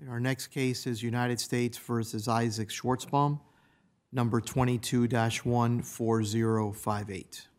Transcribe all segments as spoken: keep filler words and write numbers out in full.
Our next case is United States versus Isaac Schwartzbaum, number twenty-two dash one four zero five eight.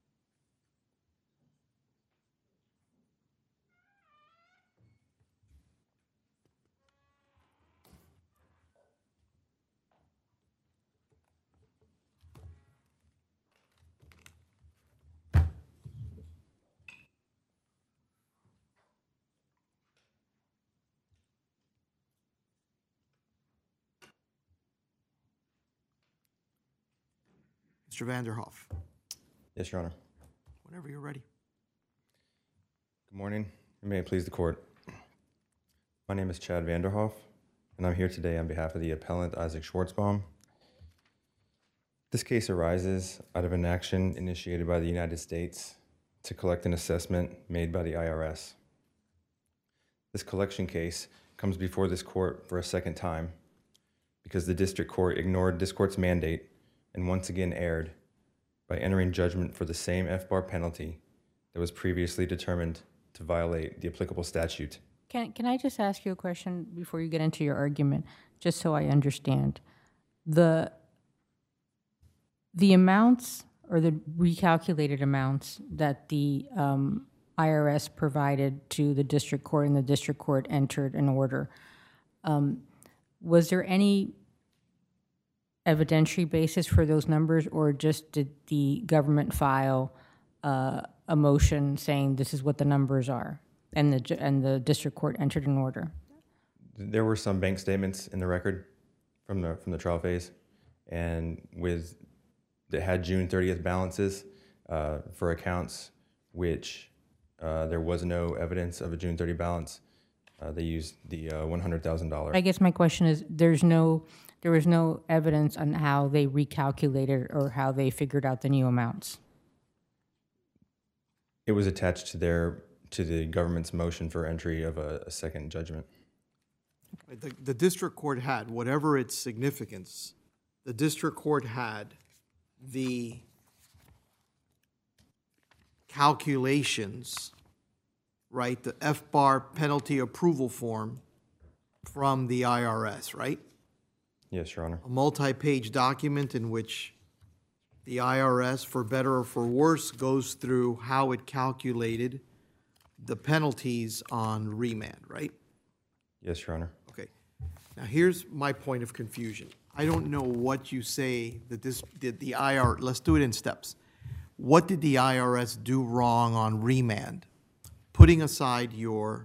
Mister Vanderhoff. Yes, Your Honor. Whenever you're ready. Good morning, and may it please the court. My name is Chad Vanderhoff, and I'm here today on behalf of the appellant Isaac Schwartzbaum. This case arises out of an action initiated by the United States to collect an assessment made by the I R S. This collection case comes before this court for a second time because the district court ignored this court's mandate and once again erred by entering judgment for the same F B A R penalty that was previously determined to violate the applicable statute. Can, can I just ask you a question before you get into your argument, just so I understand? The, the amounts or the recalculated amounts that the um, I R S provided to the district court and the district court entered an order, um, was there any evidentiary basis for those numbers, or just did the government file uh, a motion saying this is what the numbers are, and the and the district court entered an order? There were some bank statements in the record from the from the trial phase, and with that had June thirtieth balances uh, for accounts which uh, there was no evidence of a June thirtieth balance. Uh, they used the uh, one hundred thousand dollars. I guess my question is, there's no. There was no evidence on how they recalculated or how they figured out the new amounts. It was attached to their to the government's motion for entry of a, a second judgment. The, the district court had, whatever its significance, the district court had the calculations, right? The F B A R penalty approval form from the I R S, right? Yes, Your Honor. A multi-page document in which the I R S, for better or for worse, goes through how it calculated the penalties on remand, right? Yes, Your Honor. Okay. Now, here's my point of confusion. I don't know what you say that this did the I R S, let's do it in steps. What did the I R S do wrong on remand? Putting aside your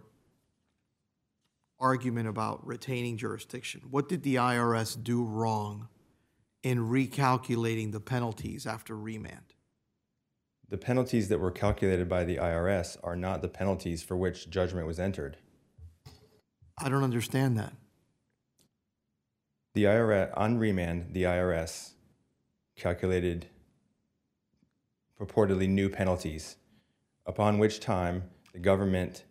argument about retaining jurisdiction, what did the I R S do wrong in recalculating the penalties after remand? The penalties that were calculated by the I R S are not the penalties for which judgment was entered. I don't understand that. The I R S, on remand, the I R S calculated purportedly new penalties, upon which time the government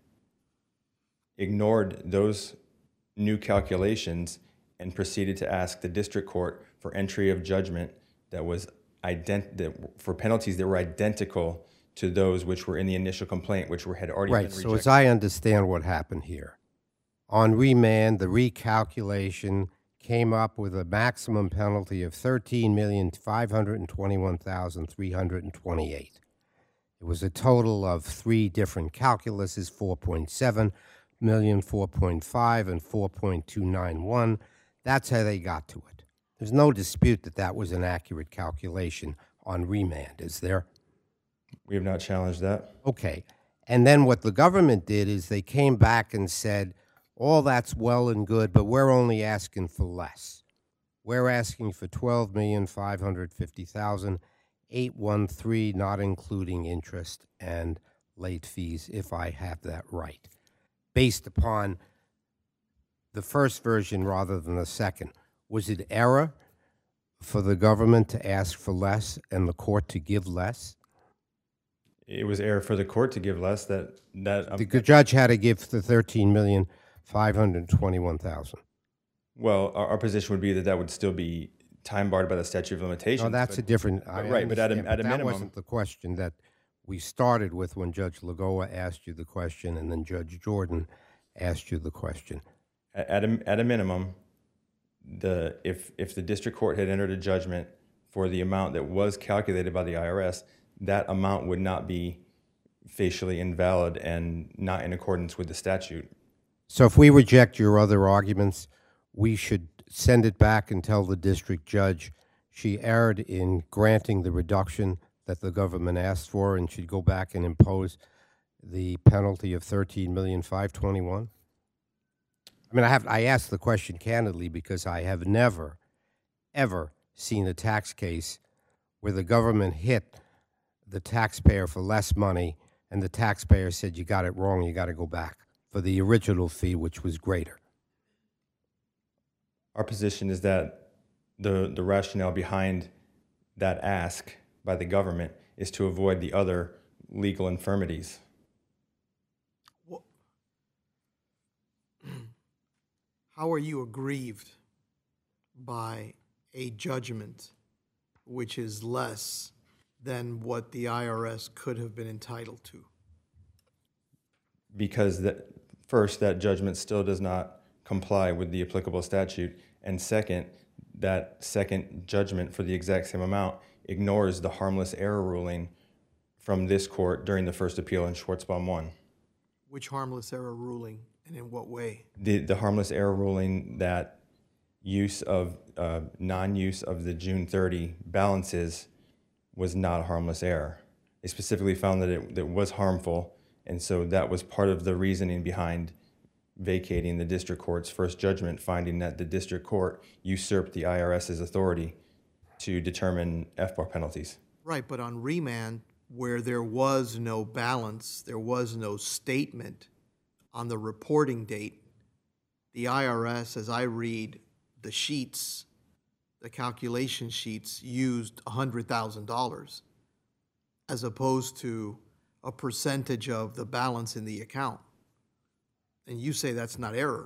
ignored those new calculations and proceeded to ask the district court for entry of judgment that was ident- that, for penalties that were identical to those which were in the initial complaint, which were had already right, been rejected. So as I understand what happened here, on remand, the recalculation came up with a maximum penalty of thirteen million five hundred twenty-one thousand three hundred twenty-eight. It was a total of three different calculuses, four point seven million, four point five, and four point two nine one. That's how they got to it. There's no dispute that that was an accurate calculation on remand, is there? We have not challenged that. Okay. And then what the government did is they came back and said, all that's well and good, but we're only asking for less. We're asking for twelve million five hundred fifty thousand eight hundred thirteen, not including interest and late fees, if I have that right, based upon the first version rather than the second. Was it error for the government to ask for less and the court to give less? It was error for the court to give less. That that um, The judge had to give the thirteen million five hundred twenty-one thousand. Well, our, our position would be that that would still be time barred by the statute of limitations. No, that's but, a different. but right, but at a, at a that minimum, wasn't the question that we started with when Judge Lagoa asked you the question, and then Judge Jordan asked you the question. At, at a, at a minimum, the if if the district court had entered a judgment for the amount that was calculated by the I R S, that amount would not be facially invalid and not in accordance with the statute. So if we reject your other arguments, we should send it back and tell the district judge she erred in granting the reduction that the government asked for and should go back and impose the penalty of thirteen million five hundred twenty-one? I mean, I have I asked the question candidly because I have never, ever seen a tax case where the government hit the taxpayer for less money and the taxpayer said, you got it wrong, you got to go back for the original fee, which was greater. Our position is that the, the rationale behind that ask by the government is to avoid the other legal infirmities. Wha- How are you aggrieved by a judgment which is less than what the I R S could have been entitled to? Because that, first, that judgment still does not comply with the applicable statute, and second, that second judgment for the exact same amount ignores the harmless error ruling from this court during the first appeal in Schwartzbaum one. Which harmless error ruling, and in what way? The, the harmless error ruling that use of, uh, non-use of the June thirty balances was not a harmless error. They specifically found that it, that it was harmful, and so that was part of the reasoning behind vacating the district court's first judgment, finding that the district court usurped the IRS's authority to determine F B A R penalties. Right, but on remand, where there was no balance, there was no statement on the reporting date, the I R S, as I read the sheets, the calculation sheets, used one hundred thousand dollars as opposed to a percentage of the balance in the account. And you say that's not error.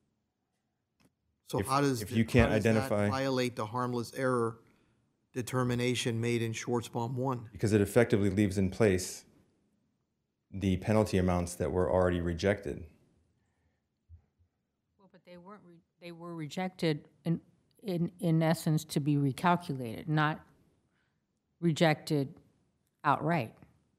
So If- how does, if you how can't does that identify- violate the harmless error determination made in Schwartzbaum one? Because it effectively leaves in place the penalty amounts that were already rejected. Well, but they weren't, re- they were rejected in, in, in essence to be recalculated, not rejected outright.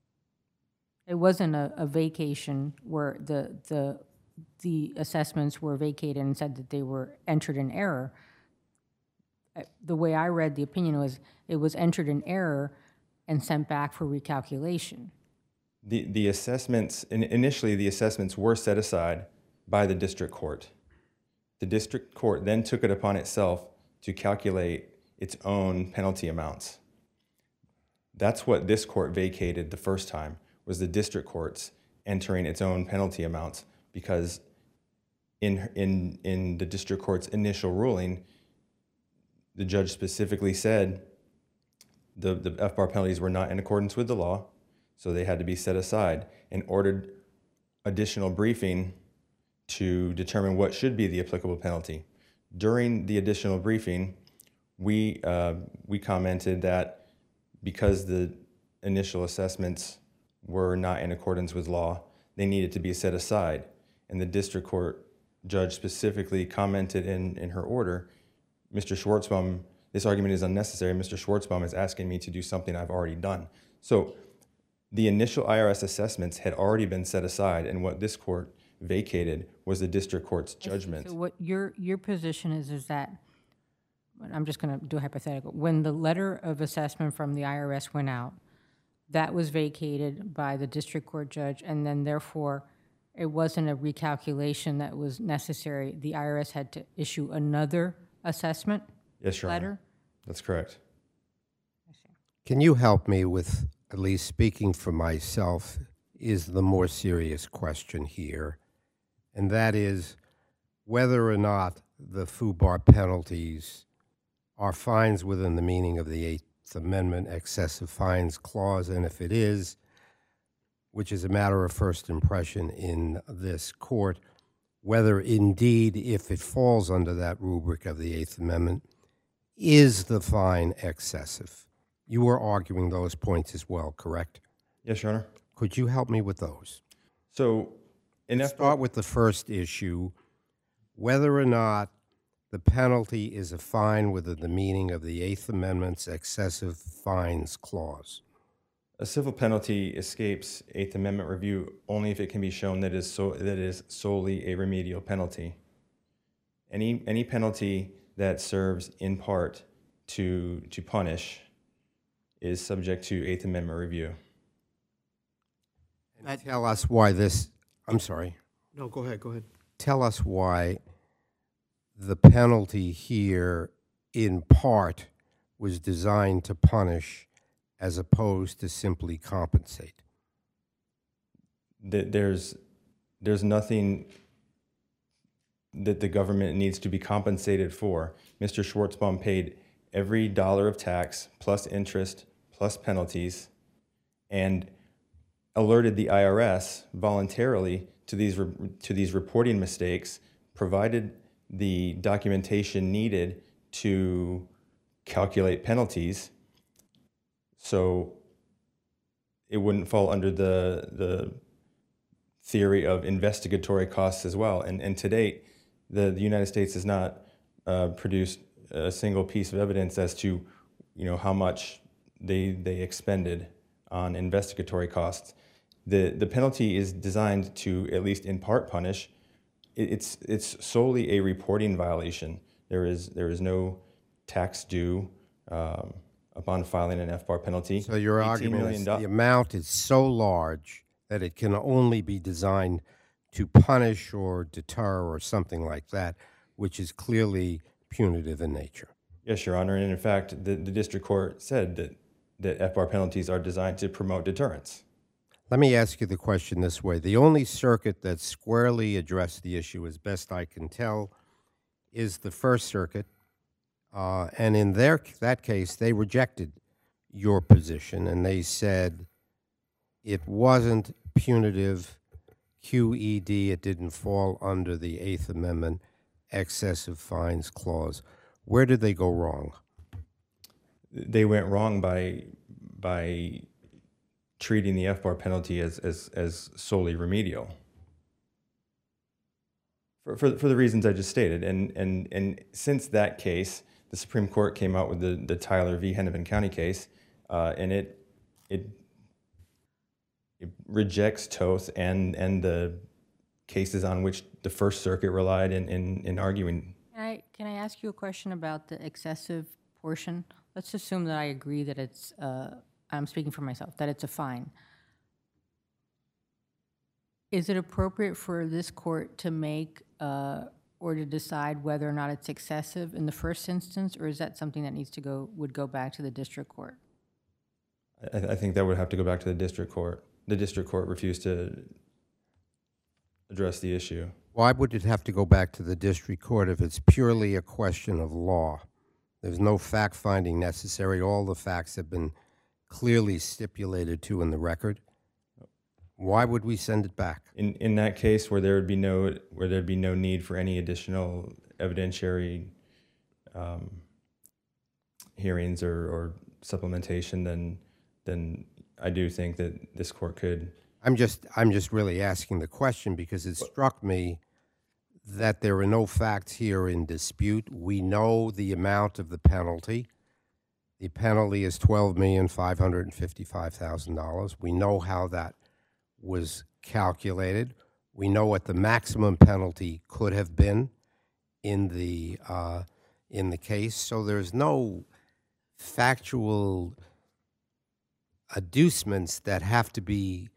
It wasn't a, a vacation where the, the, the assessments were vacated and said that they were entered in error. Uh, The way I read the opinion was, it was entered in error and sent back for recalculation. The, the assessments, in- initially the assessments were set aside by the district court. The district court then took it upon itself to calculate its own penalty amounts. That's what this court vacated the first time, was the district court's entering its own penalty amounts, because in, in, in the district court's initial ruling, the judge specifically said the, the F B A R penalties were not in accordance with the law, so they had to be set aside, and ordered additional briefing to determine what should be the applicable penalty. During the additional briefing, we, uh, we commented that because the initial assessments were not in accordance with law, they needed to be set aside. And the district court judge specifically commented in, in her order, Mister Schwartzbaum, this argument is unnecessary. Mister Schwartzbaum is asking me to do something I've already done. So the initial I R S assessments had already been set aside, and what this court vacated was the district court's judgment. So what your, your position is, is that, I'm just going to do a hypothetical, when the letter of assessment from the I R S went out, that was vacated by the district court judge, and then therefore it wasn't a recalculation that was necessary. The I R S had to issue another assessment Yes, Your Honor. letter? That's correct. Can you help me with, at least speaking for myself, is the more serious question here, and that is whether or not the F U B A R penalties are fines within the meaning of the Eighth Amendment excessive fines clause, and if it is, which is a matter of first impression in this court, whether indeed, if it falls under that rubric of the Eighth Amendment, is the fine excessive? You were arguing those points as well, correct? Yes, Your Honor. Could you help me with those? So in F B A R, Start with the first issue, whether or not the penalty is a fine within the meaning of the Eighth Amendment's excessive fines clause? A civil penalty escapes Eighth Amendment review only if it can be shown that it is, so, that it is solely a remedial penalty. Any, any penalty that serves in part to, to punish is subject to Eighth Amendment review. And tell us why this, I'm sorry, No, go ahead, go ahead. tell us why the penalty here in part was designed to punish as opposed to simply compensate. That there's, there's nothing that the government needs to be compensated for. Mister Schwartzbaum paid every dollar of tax plus interest plus penalties and alerted the I R S voluntarily to these, re to these reporting mistakes, provided the documentation needed to calculate penalties, so it wouldn't fall under the, the theory of investigatory costs as well. And, and to date, the, the United States has not uh, produced a single piece of evidence as to, you know, how much they, they expended on investigatory costs. The, the penalty is designed to, at least in part, punish. It, it's, it's solely a reporting violation. There is, there is no tax due um, upon filing an F B A R penalty. So your argument is the amount is so large that it can only be designed to punish or deter or something like that, which is clearly punitive in nature. Yes, Your Honor. And in fact, the, the district court said that, that F B A R penalties are designed to promote deterrence. Let me ask you the question this way. The only circuit that squarely addressed the issue, as best I can tell, is the First Circuit. Uh, and in their, that case, they rejected your position, and they said it wasn't punitive Q E D, it didn't fall under the Eighth Amendment excessive fines clause. Where did they go wrong? They went wrong by, by treating the F B A R penalty as, as, as solely remedial. For, for, for the reasons I just stated. And, and, and since that case, the Supreme Court came out with the, the Tyler v. Hennepin County case, uh, and it, it, it rejects Toth and, and the cases on which the First Circuit relied in, in, in arguing. Can I, can I ask you a question about the excessive portion? Let's assume that I agree that it's, uh, I'm speaking for myself, that it's a fine. Is it appropriate for this court to make uh, or to decide whether or not it's excessive in the first instance, or is that something that needs to go, would go back to the district court? I, I think that would have to go back to the district court. The district court refused to address the issue. Why would it have to go back to the district court if it's purely a question of law? There's no fact-finding necessary. All the facts have been clearly stipulated to in the record. Why would we send it back? In in that case, where there would be no where there'd be no need for any additional evidentiary um, hearings or, or supplementation, then then I do think that this court could. I'm just I'm just really asking the question because it struck me that there are no facts here in dispute. We know the amount of the penalty. The penalty is twelve million five hundred fifty-five thousand dollars. We know how that was calculated. We know what the maximum penalty could have been in the uh, in the case. So there's no factual adducements that have to be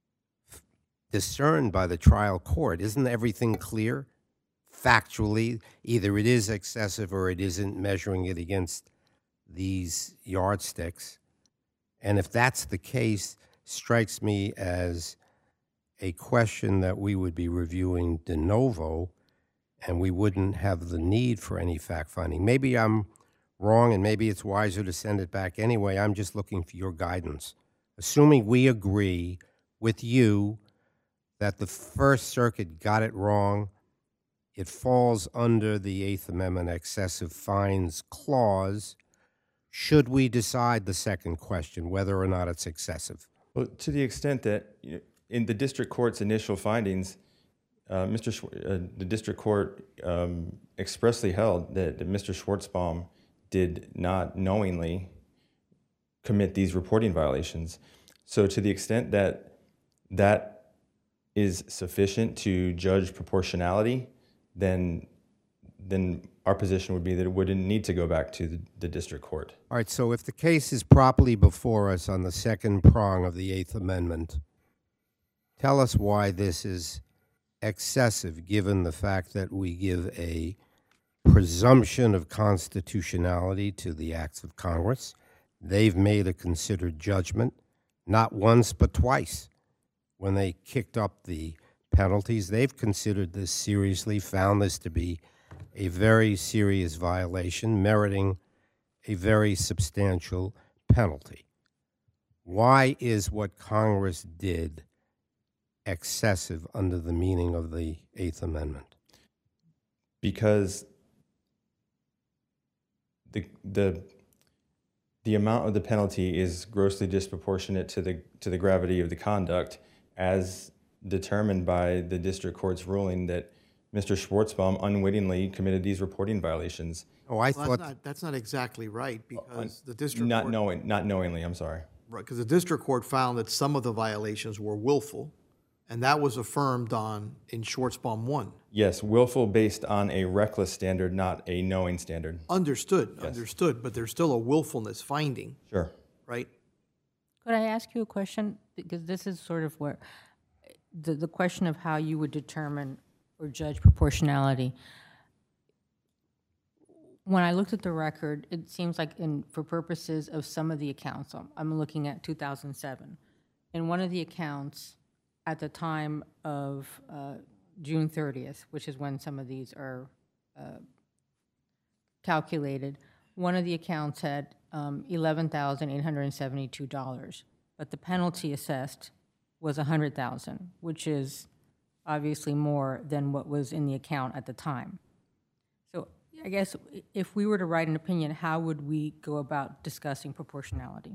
discerned by the trial court. Isn't everything clear factually? Either it is excessive or it isn't, measuring it against these yardsticks. And if that's the case, strikes me as a question that we would be reviewing de novo, and we wouldn't have the need for any fact-finding. Maybe I'm wrong, and maybe it's wiser to send it back anyway. I'm just looking for your guidance. Assuming we agree with you that the First Circuit got it wrong, it falls under the Eighth Amendment excessive fines clause. Should we decide the second question, whether or not it's excessive? Well, to the extent that you know, in the district court's initial findings, Uh, Mister Schw- uh, the district court um, expressly held that, that Mister Schwartzbaum did not knowingly commit these reporting violations. So to the extent that that is sufficient to judge proportionality, then then our position would be that it wouldn't need to go back to the, the district court. All right, so if the case is properly before us on the second prong of the Eighth Amendment, tell us why this is excessive, given the fact that we give a presumption of constitutionality to the acts of Congress. They've made a considered judgment, not once but twice. When they kicked up the penalties, they've considered this seriously, found this to be a very serious violation, meriting a very substantial penalty. Why is what Congress did excessive under the meaning of the Eighth Amendment? Because the the the amount of the penalty is grossly disproportionate to the to the gravity of the conduct, as determined by the district court's ruling that Mister Schwartzbaum unwittingly committed these reporting violations. Oh, I Well, thought that's not, that's not exactly right, because the district Not court, knowing, not knowingly. I'm sorry. right, because the district court found that some of the violations were willful, and that was affirmed on, in Schwartzbaum one. Yes, willful based on a reckless standard, not a knowing standard. Understood, understood, but there's still a willfulness finding, Sure. right? Could I ask you a question? Because this is sort of where the, the question of how you would determine or judge proportionality. When I looked at the record, it seems like in, for purposes of some of the accounts, I'm, I'm looking at two thousand seven. In one of the accounts, at the time of uh, June thirtieth, which is when some of these are uh, calculated, one of the accounts had um, eleven thousand eight hundred seventy-two dollars, but the penalty assessed was one hundred thousand dollars, which is obviously more than what was in the account at the time. So I guess if we were to write an opinion, how would we go about discussing proportionality?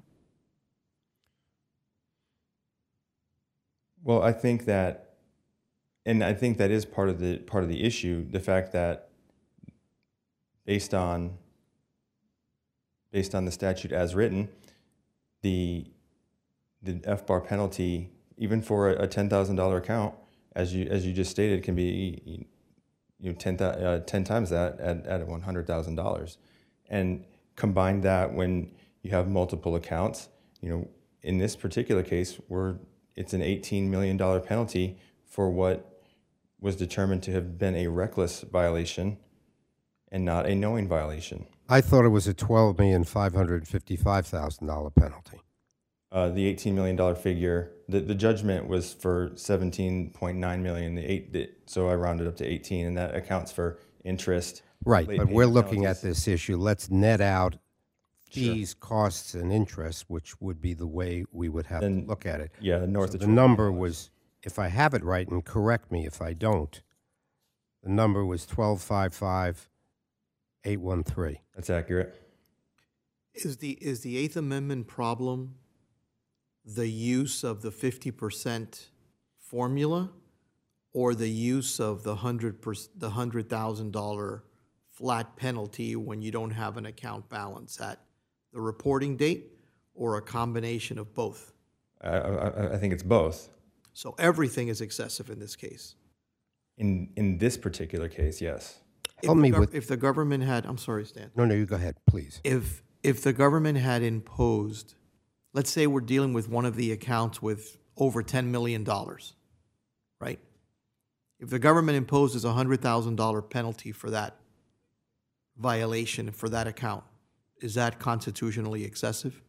Well, I think that, and I think that is part of the part of the issue, the fact that based on based on the statute as written, the the F B A R penalty, even for a, a ten thousand dollar account, as you as you just stated, can be you know ten uh, ten times that at at one hundred thousand dollars, and combine that when you have multiple accounts. You know, in this particular case, we're it's an eighteen million dollar penalty for what was determined to have been a reckless violation and not a knowing violation. I thought it was a twelve million five hundred fifty-five thousand dollar penalty. Uh, the eighteen million dollar figure, the, the judgment was for seventeen point nine million. The eight, the, so I rounded up to eighteen, and that accounts for interest. Right, late but payment we're looking penalties. at this issue. Let's net out Sure. fees, costs, and interest, which would be the way we would have Then- to look at it. Yeah, north So of the twelve number million dollars. was, if I have it right, and correct me if I don't, the number was twelve five five eight one three. That's accurate. Is the, is the Eighth Amendment problem the use of the fifty percent formula, or the use of the hundred per, the hundred thousand dollar flat penalty when you don't have an account balance at the reporting date, or a combination of both? I, I, I think it's both. So everything is excessive in this case. In in this particular case, yes. If Help the me gov- with- If the government had, I'm sorry, Stan. No, no, you go ahead, please. If, if the government had imposed, let's say we're dealing with one of the accounts with over ten million dollars, right? If the government imposes a one hundred thousand dollar penalty for that violation for that account, is that constitutionally excessive?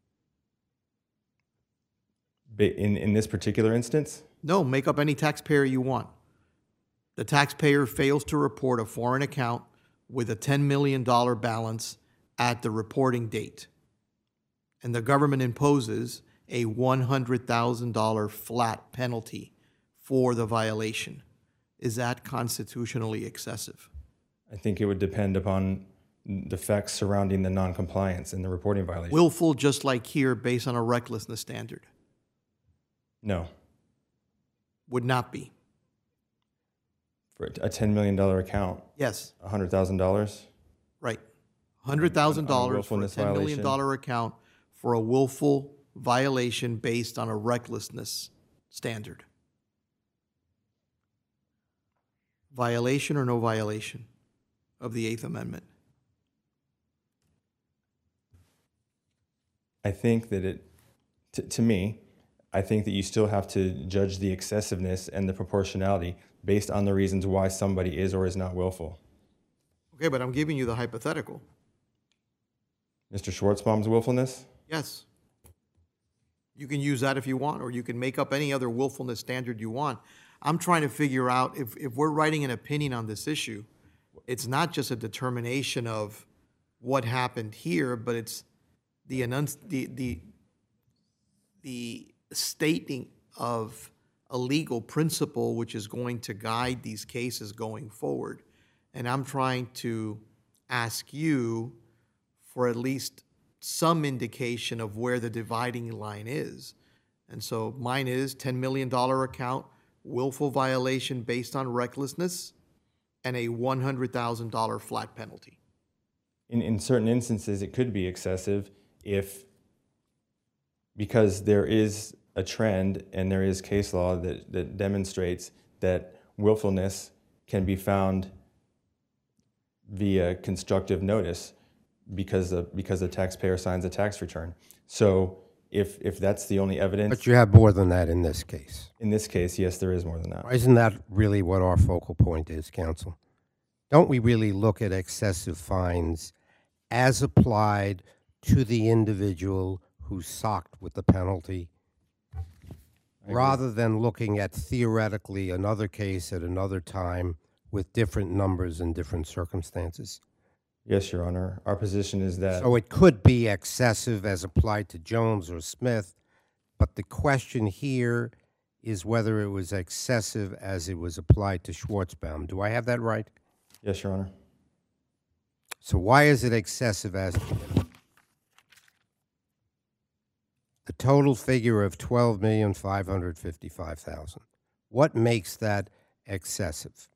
Ba- In in this particular instance, No, make up any taxpayer you want. The taxpayer fails to report a foreign account with a ten million dollar balance at the reporting date, and the government imposes a one hundred thousand dollar flat penalty for the violation. Is that constitutionally excessive? I think it would depend upon the facts surrounding the noncompliance and the reporting violation. Willful, just like here, based on a recklessness standard? No. Would not be. For a ten million dollar account, Yes, one hundred thousand dollars? right. one hundred thousand dollars for a willfulness ten million dollar violation? account for a willful violation based on a recklessness standard. Violation or no violation of the Eighth Amendment? I think that it, to, to me, I think that you still have to judge the excessiveness and the proportionality based on the reasons why somebody is or is not willful. Okay, but I'm giving you the hypothetical. Mister Schwartzbaum's willfulness? Yes. You can use that if you want, or you can make up any other willfulness standard you want. I'm trying to figure out if, if we're writing an opinion on this issue, it's not just a determination of what happened here, but it's the enunci- the the the stating of a legal principle which is going to guide these cases going forward. And I'm trying to ask you for at least some indication of where the dividing line is. And so mine is ten million dollar account, willful violation based on recklessness, and a one hundred thousand dollar flat penalty. In, in certain instances, it could be excessive if, because there is a trend and there is case law that, that demonstrates that willfulness can be found via constructive notice because the, because the taxpayer signs a tax return. So if, if that's the only evidence, But you have more than that in this case. in this case, yes, there is more than that. Isn't that really what our focal point is, counsel? Don't we really look at excessive fines as applied to the individual who's socked with the penalty, rather than looking at theoretically another case at another time with different numbers and different circumstances? Yes, Your Honor. Our position is that So it could be excessive as applied to Jones or Smith, but the question here is whether it was excessive as it was applied to Schwartzbaum. Do I have that right? yes, Your Honor. So why is it excessive as the total figure of twelve million five hundred fifty-five thousand? What makes that excessive?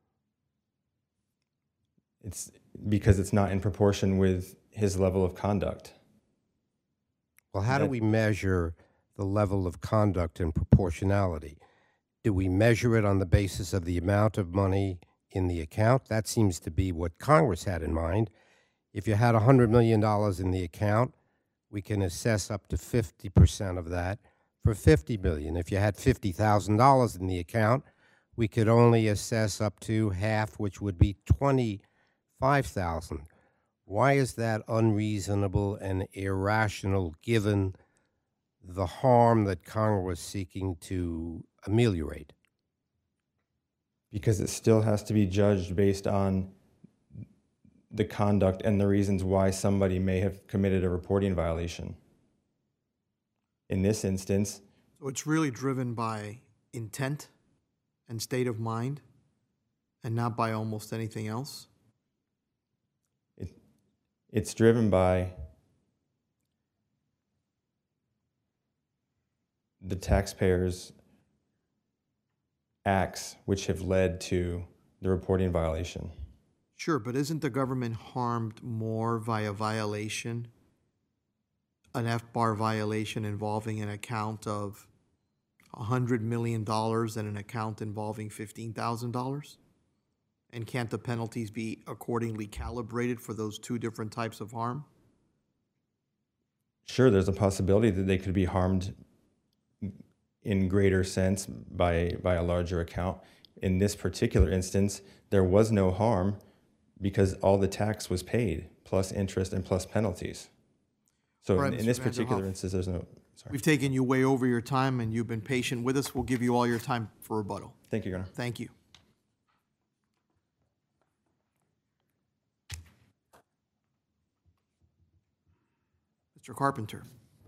It's because it's not in proportion with his level of conduct. Well, how do That- we measure the level of conduct and proportionality? Do we measure it on the basis of the amount of money in the account? That seems to be what Congress had in mind. If you had one hundred million dollars in the account, we can assess up to fifty percent of that for fifty million dollars. If you had fifty thousand dollars in the account, we could only assess up to half, which would be twenty-five thousand dollars. Why is that unreasonable and irrational given the harm that Congress was seeking to ameliorate? Because it still has to be judged based on the conduct and the reasons why somebody may have committed a reporting violation. In this instance, So it's really driven by intent and state of mind and not by almost anything else? it, it's driven by the taxpayers' acts which have led to the reporting violation. Sure, but isn't the government harmed more via violation, an F-bar violation involving an account of one hundred million dollars than an account involving fifteen thousand dollars? And can't the penalties be accordingly calibrated for those two different types of harm? Sure, there's a possibility that they could be harmed in greater sense by, by a larger account. In this particular instance, there was no harm because all the tax was paid, plus interest and plus penalties. So All right, in, in Mister this particular Vanderhoff. instance, there's no, sorry. We've taken you way over your time, and you've been patient with us. We'll give you all your time for rebuttal. Thank you, Your Honor. Thank you. Mister Carpenter.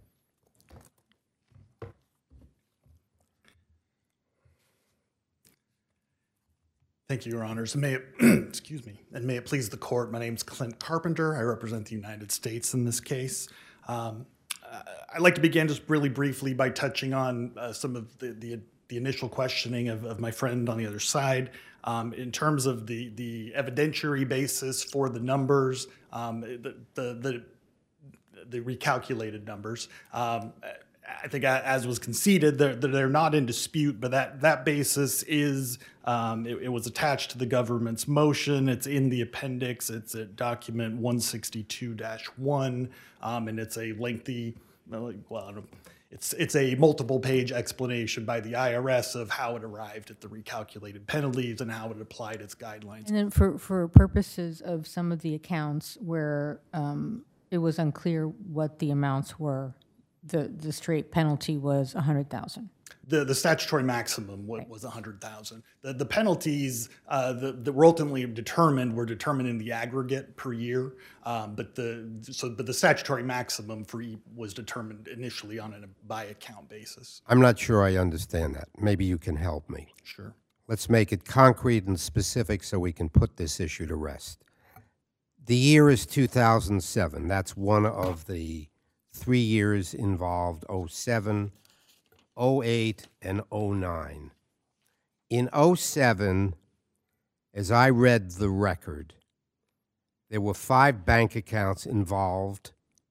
Thank you, Your Honors. And may it, excuse me, and may it please the court, my name's Clint Carpenter. I represent the United States in this case. Um, uh, I'd like to begin just really briefly by touching on uh, some of the, the the initial questioning of, of my friend on the other side. Um, in terms of the, the evidentiary basis for the numbers, um, the, the, the, the recalculated numbers, um, I think as was conceded, they're, they're not in dispute, but that, that basis is, um, it, it was attached to the government's motion. It's in the appendix. It's at document one sixty-two dash one, um, and it's a lengthy, well, I don't, it's, it's a multiple page explanation by the I R S of how it arrived at the recalculated penalties and how it applied its guidelines. And then for, for purposes of some of the accounts where um, it was unclear what the amounts were, the, the straight penalty was one hundred thousand. The, the statutory maximum was, was one hundred thousand. The, the penalties uh, that, that were ultimately determined were determined in the aggregate per year, um, but the so but the statutory maximum for each was determined initially on a by account basis. I'm not sure I understand that. Maybe you can help me. Sure. Let's make it concrete and specific so we can put this issue to rest. The year is two thousand seven. That's one of the three years involved, oh seven, oh eight, and oh nine. In oh seven, as I read the record, there were five bank accounts involved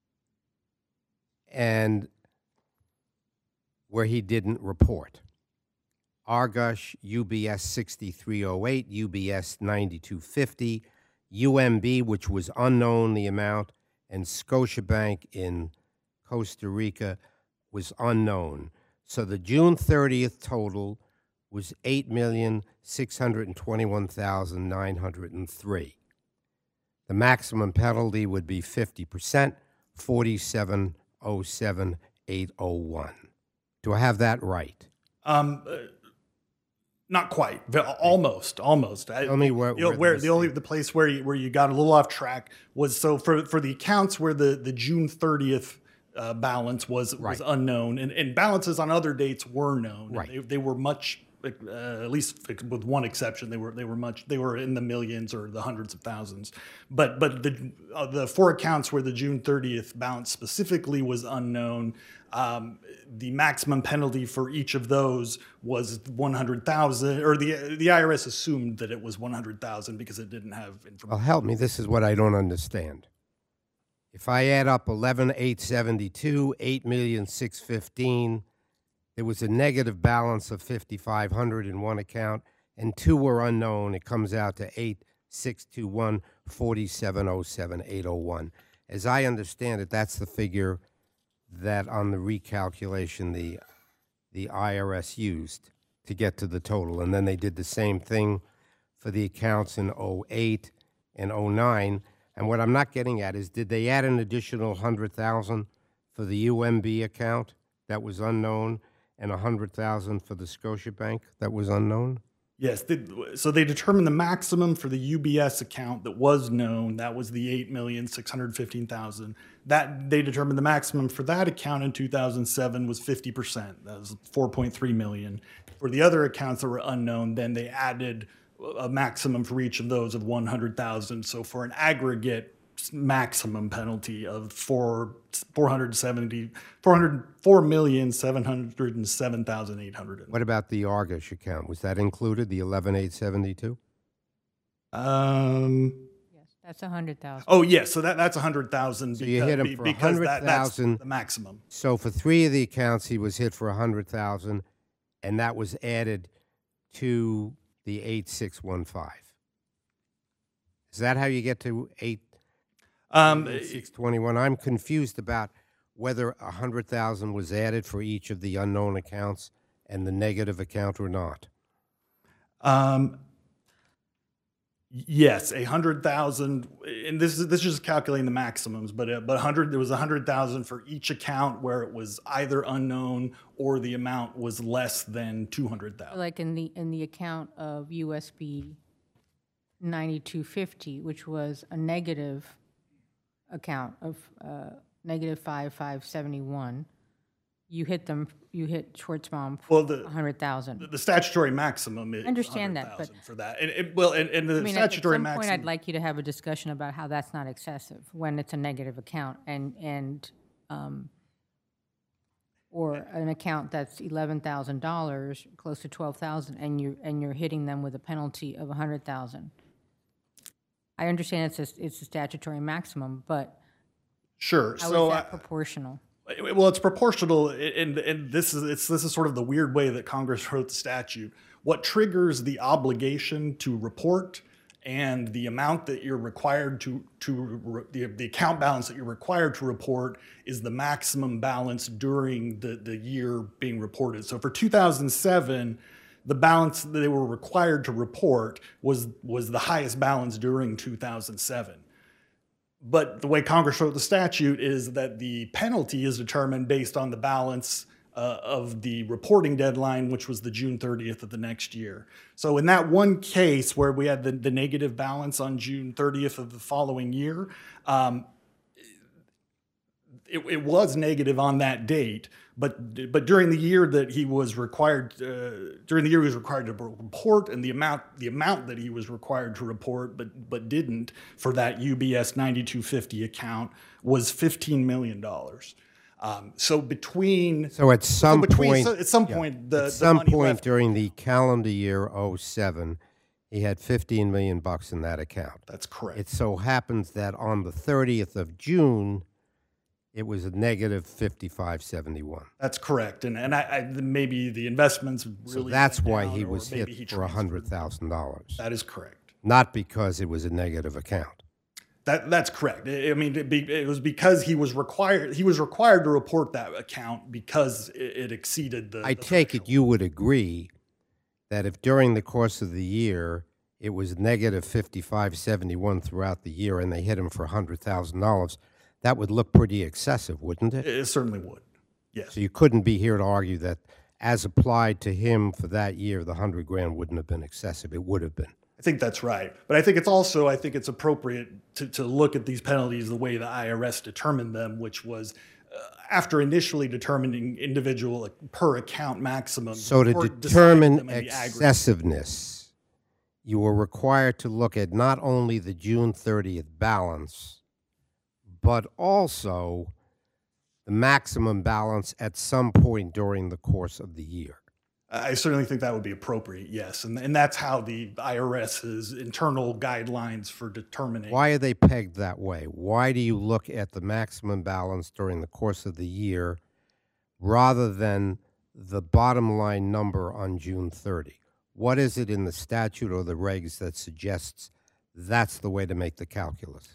and where he didn't report. Argos, U B S sixty-three oh eight, U B S ninety-two fifty, U M B, which was unknown the amount, and Scotiabank in Costa Rica was unknown. So the June thirtieth total was eight million six hundred twenty-one thousand nine hundred three. The maximum penalty would be fifty percent, forty-seven oh seven eight oh one. Do I have that right? Um, uh, not quite. Ve- Almost, almost. Tell me where, You know, where where the the only the place where you, where you got a little off track was so for for the accounts where the the June thirtieth uh, balance was Right. was unknown, and, and balances on other dates were known. Right. They, they were much, uh, at least with one exception, they were they were much they were in the millions or the hundreds of thousands. But but the uh, the four accounts where the June thirtieth balance specifically was unknown. Um, the maximum penalty for each of those was one hundred thousand, or the the I R S assumed that it was one hundred thousand because it didn't have information. Well, help me. This is what I don't understand. If I add up eleven eight seventy-two, eight million six fifteen, there was a negative balance of fifty-five hundred in one account, and two were unknown. It comes out to eight six two one, forty-seven oh seven eight oh one. As I understand it, that's the figure that on the recalculation the the I R S used to get to the total. And then they did the same thing for the accounts in oh eight and oh nine. And what I'm not getting at is, did they add an additional one hundred thousand for the U M B account that was unknown and one hundred thousand for the Scotiabank that was unknown? Yes, they, so they determined the maximum for the U B S account that was known. That was the eight million six hundred fifteen thousand. That they determined the maximum for that account in two thousand seven was fifty percent. That was four point three million. For the other accounts that were unknown, then they added a maximum for each of those of one hundred thousand. So for an aggregate maximum penalty of four four hundred seventy four hundred four million seven hundred and seven thousand eight hundred. What about the Argos account? Was that included, the eleven eight seventy-two? Um. Yes, that's one hundred thousand. Oh yes, so that that's a hundred thousand. So you hit him for because that, that's one hundred thousand. the maximum. So for three of the accounts, he was hit for one hundred thousand, and that was added to the eight six one five. Is that how you get to eight Um, six twenty-one? I'm confused about whether one hundred thousand was added for each of the unknown accounts and the negative account or not. um, yes, a hundred thousand, and this is this is just calculating the maximums, but uh, but hundred there was a hundred thousand for each account where it was either unknown or the amount was less than two hundred thousand. Like in the, in the account of U S B ninety-two fifty, which was a negative account of uh, negative five five seventy-one, you hit them, you hit Schwartzbaum Well, for the- one hundred thousand. The statutory maximum is I understand that, but- one hundred thousand for that, and it, well, and, and the I mean, at- statutory at some maximum. point, I'd like you to have a discussion about how that's not excessive when it's a negative account, and, and um, or an account that's eleven thousand dollars, close to twelve thousand, and you and you're hitting them with a penalty of a hundred thousand. I understand it's a, it's a statutory maximum, but Sure. how so is that I- proportional? Well, it's proportional, and and this is it's this is sort of the weird way that Congress wrote the statute. What triggers the obligation to report and the amount that you're required to to the, the account balance that you're required to report is the maximum balance during the the year being reported. So for two thousand seven, the balance that they were required to report was was the highest balance during two thousand seven. But the way Congress wrote the statute is that the penalty is determined based on the balance uh, of the reporting deadline, which was the June thirtieth of the next year. So in that one case where we had the, the negative balance on June thirtieth of the following year, um, it, it was negative on that date. But but during the year that he was required, uh, during the year he was required to report, and the amount the amount that he was required to report, but but didn't for that U B S ninety-two fifty account was fifteen million dollars. Um, so between So at some so between, point, so at some yeah, point, the at the some money point left- during the calendar year oh seven, he had fifteen million bucks in that account. That's correct. It so happens that on the thirtieth of June, it was a negative fifty-five seventy-one. That's correct. And and I, I maybe the investments really So that's went why down, he or was maybe hit he for transferred. one hundred thousand dollars, That is correct. not because it was a negative account. That that's correct. I I mean, it, be, it was because he was required. He was required to report that account because it, it exceeded the. I the take threshold. it you would agree that if during the course of the year it was negative fifty-five seventy-one throughout the year and they hit him for one hundred thousand dollars, that would look pretty excessive, wouldn't it? It certainly would. Yes. So you couldn't be here to argue that as applied to him for that year, the hundred grand wouldn't have been excessive. It would have been. I think that's right. But I think it's also, I think it's appropriate to, to look at these penalties the way the I R S determined them, which was uh, after initially determining individual per account maximum. So to determine excessiveness, you were required to look at not only the June thirtieth balance, but also the maximum balance at some point during the course of the year. I certainly think that would be appropriate, yes. And, and that's how the IRS's internal guidelines for determining. Why are they pegged that way? Why do you look at the maximum balance during the course of the year rather than the bottom line number on June thirtieth? What is it in the statute or the regs that suggests that's the way to make the calculus?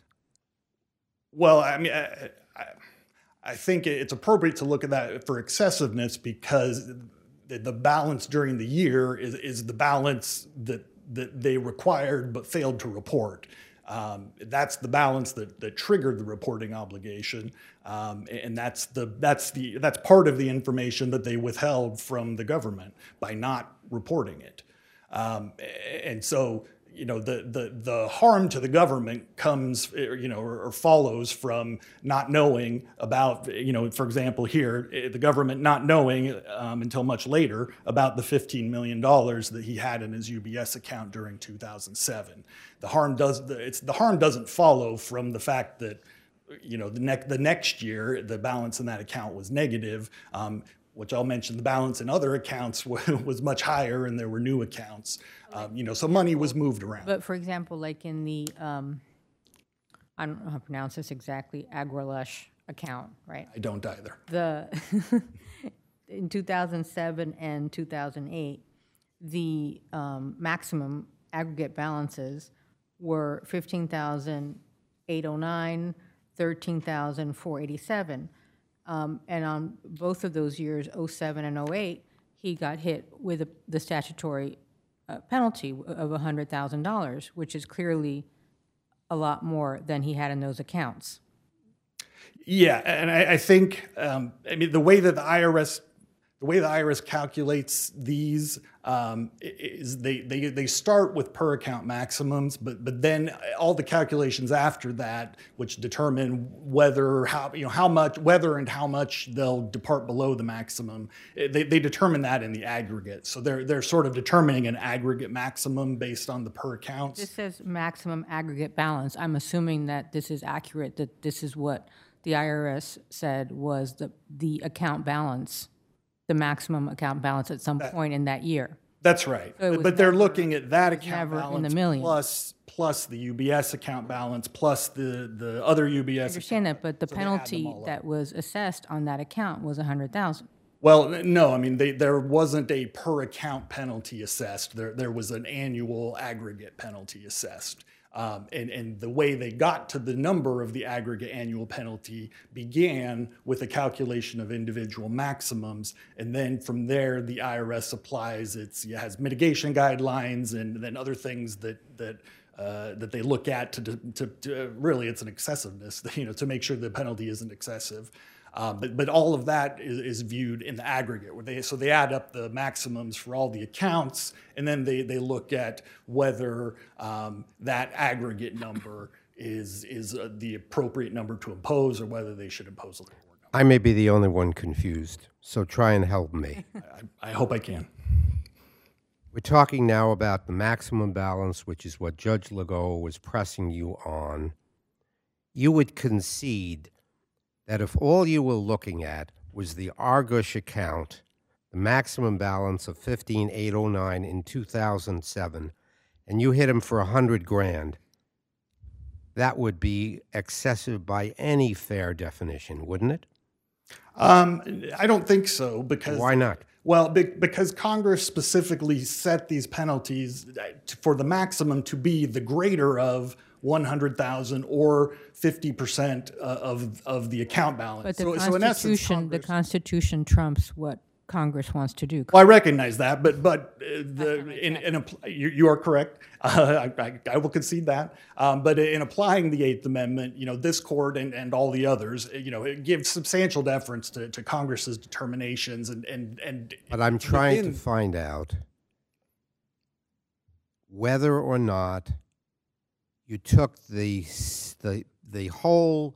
Well, I mean, I, I, I think it's appropriate to look at that for excessiveness because the, the balance during the year is, is the balance that, that they required but failed to report. Um, that's the balance that, that triggered the reporting obligation, um, and that's the that's the that's part of the information that they withheld from the government by not reporting it. Um, and so, you know, the, the, the harm to the government comes, you know, or, or follows from not knowing about, you know, for example, here, the government not knowing um, until much later about the fifteen million dollars that he had in his U B S account during two thousand seven. The harm does, it's, the harm doesn't follow from the fact that, you know, the, ne- the next year, the balance in that account was negative, um, which I'll mention the balance in other accounts was much higher and there were new accounts. Um, you know, so money was moved around. But for example, like in the, um, I don't know how to pronounce this exactly, AgriLush account, right? I don't either. The, in two thousand seven and two thousand eight, the um, maximum aggregate balances were fifteen thousand eight hundred nine, thirteen thousand four hundred eighty-seven. Um, and on both of those years, oh seven and oh eight, he got hit with a, the statutory uh, penalty of one hundred thousand dollars, which is clearly a lot more than he had in those accounts. Yeah, and I, I think, um, I mean, the way that the I R S, the way the I R S calculates these um, is they, they they start with per account maximums, but but then all the calculations after that, which determine whether how you know how much whether and how much they'll depart below the maximum, they, they determine that in the aggregate. So they're they're sort of determining an aggregate maximum based on the per accounts. This says maximum aggregate balance. I'm assuming that this is accurate, that this is what the I R S said was the, the account balance the maximum account balance at some point in that year. That's right. So it was But they're never- looking at that account never in the balance millions. plus, plus the U B S account balance, plus the, the other U B I S. understand that, but the So they add them penalty all up. that was assessed on that account was a hundred thousand. Well, n- no, I mean, they, there wasn't a per account penalty assessed. There, there was an annual aggregate penalty assessed. Um, and, and the way they got to the number of the aggregate annual penalty began with a calculation of individual maximums. And then from there, the I R S applies its, it has mitigation guidelines and then other things that, that, uh, that they look at to, to, to, really it's an excessiveness, you know, to make sure the penalty isn't excessive. Um, but, but all of that is, is viewed in the aggregate. Where they, so they add up the maximums for all the accounts, and then they, they look at whether um, that aggregate number is, is uh, the appropriate number to impose or whether they should impose a lower number. I may be the only one confused, so try and help me. I, I hope I can. We're talking now about the maximum balance, which is what Judge Legault was pressing you on. You would concede that if all you were looking at was the Argus account, the maximum balance of fifteen eight oh nine in two thousand seven, and you hit him for a hundred grand, that would be excessive by any fair definition, wouldn't it? Um, I don't think so because Why not? Well, be, because Congress specifically set these penalties for the maximum to be the greater of one hundred thousand or fifty percent of of the account balance. But the so, so in essence, Constitution, the Congress- Constitution trumps what Congress wants to do. Well, I recognize that, but but uh, the in, in appl- you, you are correct. Uh, I, I, I will concede that. Um, but in applying the Eighth Amendment, you know, this court and, and all the others, you know, it gives substantial deference to, to Congress's determinations and and and. But I'm trying within- to find out whether or not you took the s- the the whole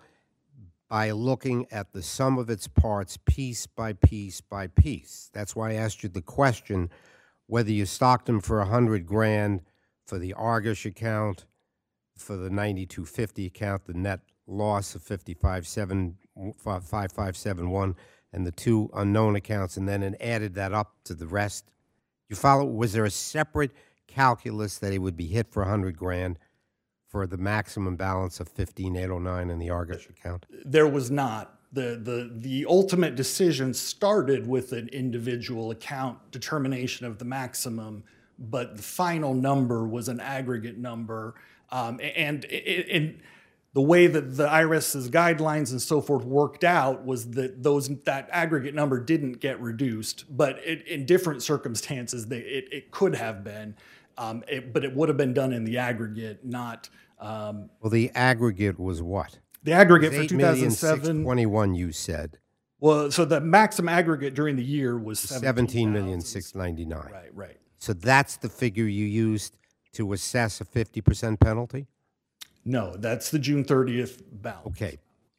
by looking at the sum of its parts piece by piece by piece. That's why I asked you the question whether you stocked them for a hundred grand for the Argus account, for the ninety-two fifty account, the net loss of fifty-five seven five five seven one, and the two unknown accounts, and then and added that up to the rest. You follow? Was there a separate calculus that it would be hit for a hundred grand for the maximum balance of fifteen eight oh nine in the Argus account? There was not. The, the, the ultimate decision started with an individual account determination of the maximum, but the final number was an aggregate number. Um, and it, it, the way that the IRS's guidelines and so forth worked out was that those that aggregate number didn't get reduced, but it, in different circumstances, they, it, it could have been. Um, it, but it would have been done in the aggregate, not um, Well, the aggregate was what? the aggregate for Eight two million thousand six seven. twenty-one. You said Well, so the maximum aggregate during the year was seventeen million six ninety-nine. Right, right. So that's the figure you used to assess a fifty percent penalty? No, that's the June thirtieth balance. Okay.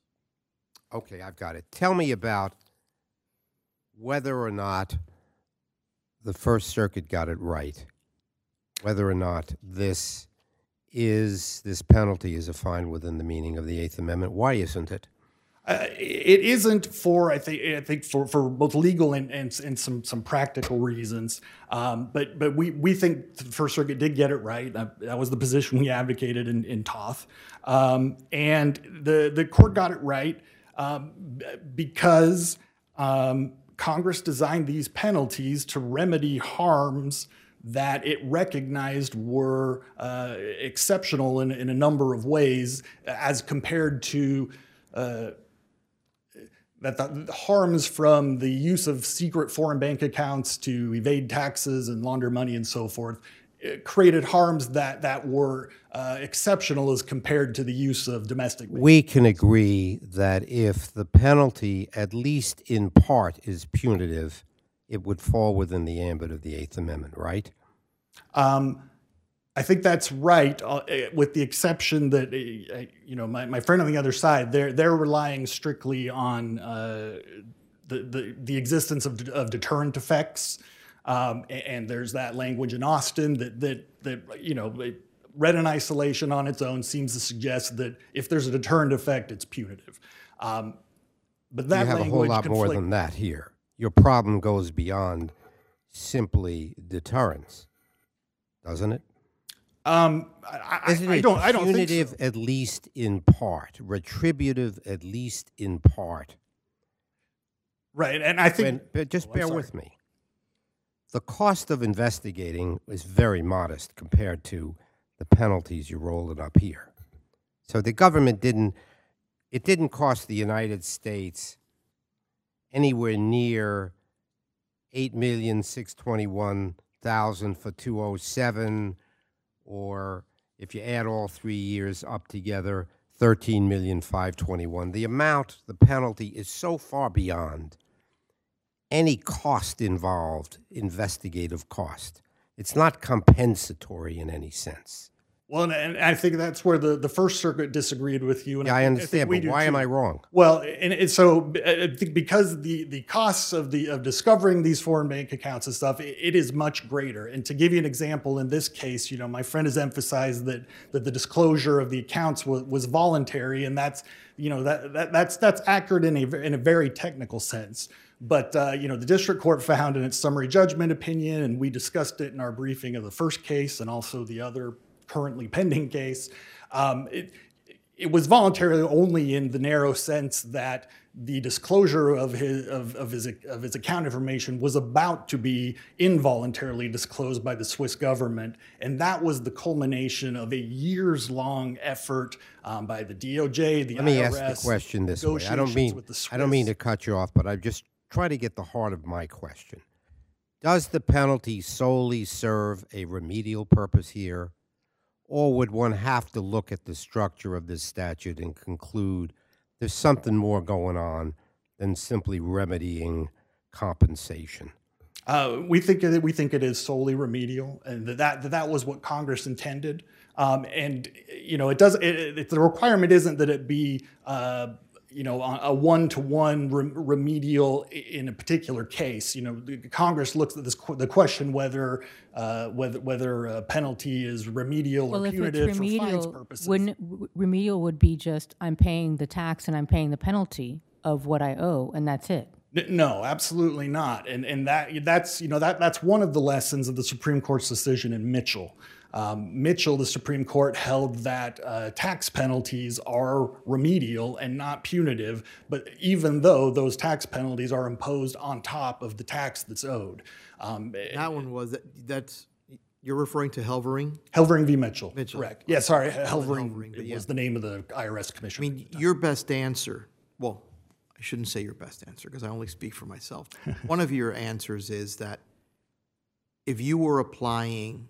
Okay, I've got it. Tell me about whether or not the First Circuit got it right, whether or not this is this penalty is a fine within the meaning of the Eighth Amendment. Why isn't it? Uh, it isn't for I think I think for, for both legal and, and, and some some practical reasons. Um, but but we we think the First Circuit did get it right. That, that was the position we advocated in, in Toth, um, and the the court got it right um, because um, Congress designed these penalties to remedy harms that it recognized were uh, exceptional in, in a number of ways as compared to uh, that the harms from the use of secret foreign bank accounts to evade taxes and launder money and so forth it created harms that, that were uh, exceptional as compared to the use of domestic bank. We can agree that if the penalty, at least in part, is punitive, it would fall within the ambit of the Eighth Amendment, right? Um, I think that's right, uh, with the exception that uh, you know my, my friend on the other side they're they're relying strictly on uh, the, the the existence of, of deterrent effects, um, and, and there's that language in Austin that that that you know read in isolation on its own seems to suggest that if there's a deterrent effect, it's punitive. Um, but that You have a language whole lot more conflict- than that here. your problem goes beyond simply deterrence, doesn't it? Um, I, I, Isn't I it don't. I don't think punitive so. at least in part, retributive at least in part? Right, and I think. When, but just Oh, I'm bear sorry. with me. The cost of investigating is very modest compared to the penalties you're rolling up here. So the government didn't, it didn't cost the United States anywhere near eight million six twenty-one thousand for two oh seven, or if you add all three years up together, thirteen million five twenty-one. The amount, the penalty is so far beyond any cost involved, investigative cost. It's not compensatory in any sense. Well, and, and I think that's where the, the First Circuit disagreed with you. And Yeah, I think- think understand, we but do why am too. I wrong? Well, and, and so I think because the, the costs of the of discovering these foreign bank accounts and stuff, it, it is much greater. And to give you an example, in this case, you know, my friend has emphasized that that the disclosure of the accounts was, was voluntary, and that's you know that, that that's that's accurate in a in a very technical sense. But uh, you know, the district court found in its summary judgment opinion, and we discussed it in our briefing of the first case and also the other currently pending case. Um, it, it was voluntary only in the narrow sense that the disclosure of his of, of his of his account information was about to be involuntarily disclosed by the Swiss government, and that was the culmination of a years-long effort um, by the D O J, the Let me I R S. ask the question this way. I don't negotiations mean with the I don't mean to Swiss. cut you off, but I just try to get the heart of my question. Does the penalty solely serve a remedial purpose here, or would one have to look at the structure of this statute and conclude there's something more going on than simply remedying compensation? Uh, we think it, we think it is solely remedial, and that that, that was what Congress intended. Um, and you know, it does. It, it, the requirement isn't that it be uh, you know a one-to-one rem- remedial in a particular case. You know, the Congress looks at this the question whether uh, whether whether a penalty is remedial Well, or if it's punitive for fines remedial, purposes. wouldn't w- remedial would be just I'm paying the tax and I'm paying the penalty of what I owe, and that's it. N- No, absolutely not. And and that that's you know that that's one of the lessons of the Supreme Court's decision in Mitchell. Um, Mitchell, the Supreme Court held that uh, tax penalties are remedial and not punitive, but even though those tax penalties are imposed on top of the tax that's owed. Um, That one was, that. that's, you're referring to Helvering? Helvering v. Mitchell. Mitchell. Correct. Yeah, sorry, Helvering, Helvering, but it yeah. was the name of the I R S I commissioner. mean, your best answer, well, I shouldn't say your best answer because I only speak for myself. One of your answers is that if you were applying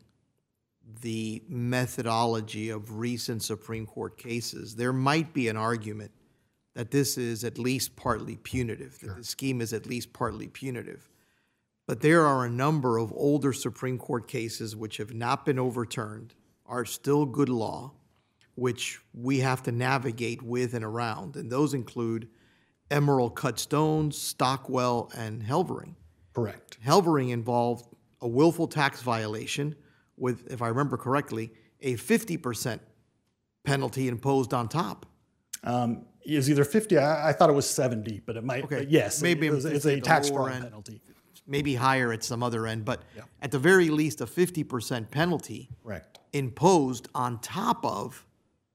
the methodology of recent Supreme Court cases, there might be an argument that this is at least partly punitive, that the scheme is at least partly punitive. But there are a number of older Supreme Court cases which have not been overturned, are still good law, which we have to navigate with and around. And those include Emerald Cut Stones, Stockwell, and Helvering. Correct. Helvering involved a willful tax violation with, if I remember correctly, a fifty percent penalty imposed on top. Um, it was either fifty, I, I thought it was seventy, but it might, Okay, but yes, maybe it was, I'm it's thinking a at the tax lower fraud end. penalty. Maybe higher at some other end, but Yeah. at the very least, a fifty percent penalty Correct. imposed on top of